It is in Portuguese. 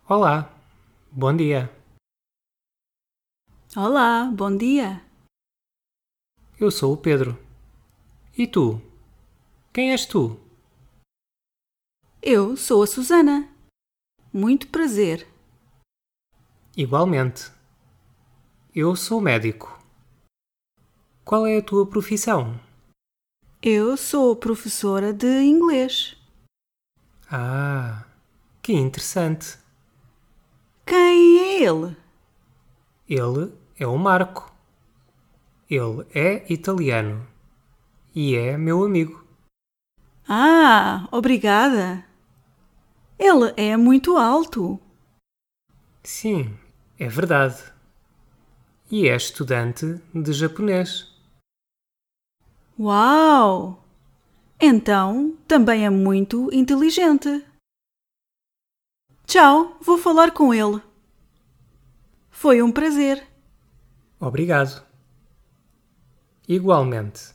Olá, bom dia. Olá, bom dia. Eu sou o Pedro. E tu? Quem és tu? Eu sou a Susana. Muito prazer. Igualmente. Eu sou médico. Qual é a tua profissão? Eu sou professora de inglês. Ah, que interessante. Quem é ele? Ele é o Marco. Ele é italiano e é meu amigo. Ah, obrigada. Ele é muito alto. Sim, é verdade. E é estudante de japonês. Uau! Então também é muito inteligente. Tchau, vou falar com ele. Foi um prazer. Obrigado. Igualmente.